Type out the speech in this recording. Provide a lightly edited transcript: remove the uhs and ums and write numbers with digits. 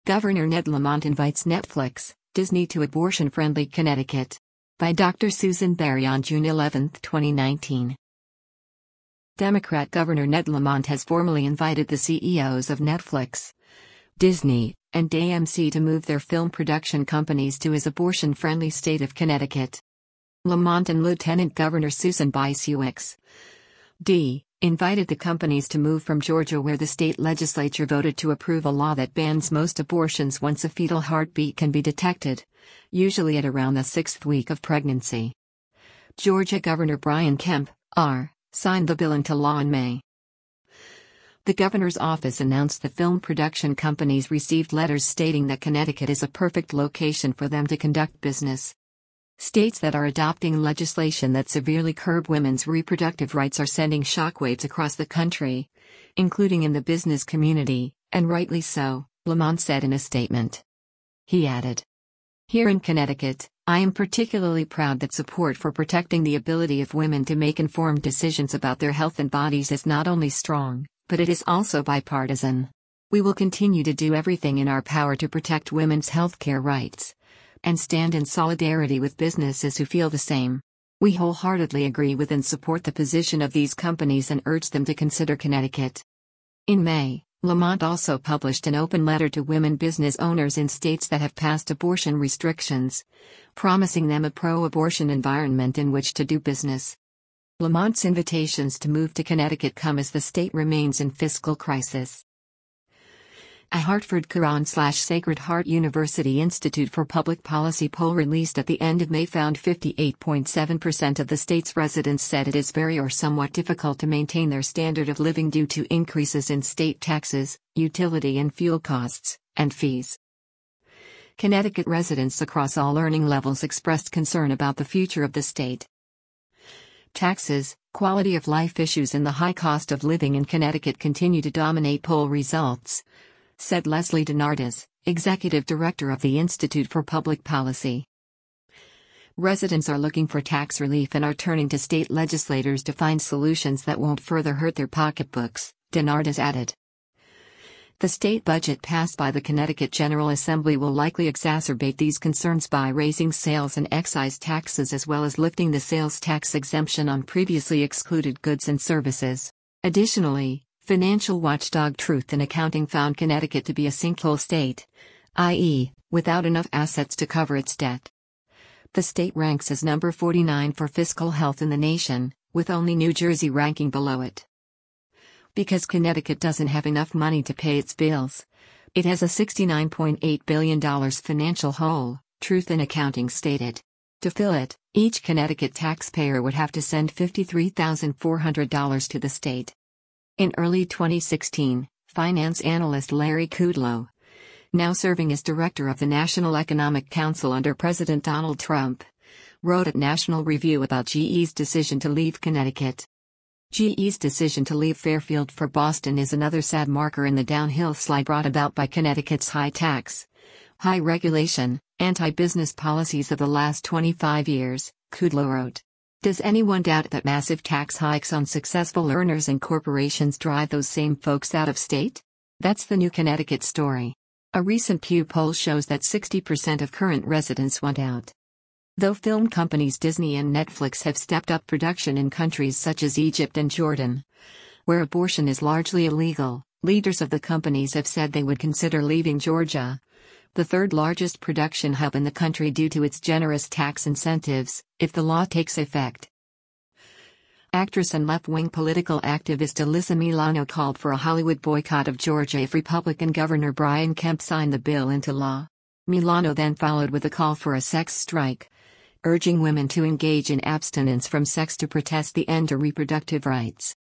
Governor Ned Lamont invites Netflix, Disney to abortion-friendly Connecticut. By Dr. Susan Berry on June 11, 2019. Democrat Governor Ned Lamont has formally invited the CEOs of Netflix, Disney, and AMC to move their film production companies to his abortion-friendly state of Connecticut. Lamont and Lieutenant Governor Susan Bysiewicz, D., invited the companies to move from Georgia, where the state legislature voted to approve a law that bans most abortions once a fetal heartbeat can be detected, usually at around the 6th week of pregnancy. Georgia Governor Brian Kemp, R., signed the bill into law in May. The governor's office announced the film production companies received letters stating that Connecticut is a perfect location for them to conduct business. States that are adopting legislation that severely curb women's reproductive rights are sending shockwaves across the country, including in the business community, and rightly so, Lamont said in a statement. He added, "Here in Connecticut, I am particularly proud that support for protecting the ability of women to make informed decisions about their health and bodies is not only strong, but it is also bipartisan. We will continue to do everything in our power to protect women's healthcare rights and stand in solidarity with businesses who feel the same. We wholeheartedly agree with and support the position of these companies and urge them to consider Connecticut." In May, Lamont also published an open letter to women business owners in states that have passed abortion restrictions, promising them a pro-abortion environment in which to do business. Lamont's invitations to move to Connecticut come as the state remains in fiscal crisis. A Hartford Quran/Sacred Heart University Institute for Public Policy poll released at the end of May found 58.7% of the state's residents said it is very or somewhat difficult to maintain their standard of living due to increases in state taxes, utility and fuel costs, and fees. Connecticut residents across all earning levels expressed concern about the future of the state. Taxes, quality of life issues and the high cost of living in Connecticut continue to dominate poll results, said Leslie DeNardis, executive director of the Institute for Public Policy. Residents are looking for tax relief and are turning to state legislators to find solutions that won't further hurt their pocketbooks, DeNardis added. The state budget passed by the Connecticut General Assembly will likely exacerbate these concerns by raising sales and excise taxes as well as lifting the sales tax exemption on previously excluded goods and services. Additionally, financial watchdog Truth in Accounting found Connecticut to be a sinkhole state, i.e., without enough assets to cover its debt. The state ranks as number 49 for fiscal health in the nation, with only New Jersey ranking below it. Because Connecticut doesn't have enough money to pay its bills, it has a $69.8 billion financial hole, Truth in Accounting stated. To fill it, each Connecticut taxpayer would have to send $53,400 to the state. In early 2016, finance analyst Larry Kudlow, now serving as director of the National Economic Council under President Donald Trump, wrote at National Review about GE's decision to leave Connecticut. GE's decision to leave Fairfield for Boston is another sad marker in the downhill slide brought about by Connecticut's high tax, high regulation, anti-business policies of the last 25 years, Kudlow wrote. Does anyone doubt that massive tax hikes on successful earners and corporations drive those same folks out of state? That's the new Connecticut story. A recent Pew poll shows that 60% of current residents want out. Though film companies Disney and Netflix have stepped up production in countries such as Egypt and Jordan, where abortion is largely illegal, leaders of the companies have said they would consider leaving Georgia, the third largest production hub in the country due to its generous tax incentives, if the law takes effect. Actress and left-wing political activist Alyssa Milano called for a Hollywood boycott of Georgia if Republican Governor Brian Kemp signed the bill into law. Milano then followed with a call for a sex strike, urging women to engage in abstinence from sex to protest the end to reproductive rights.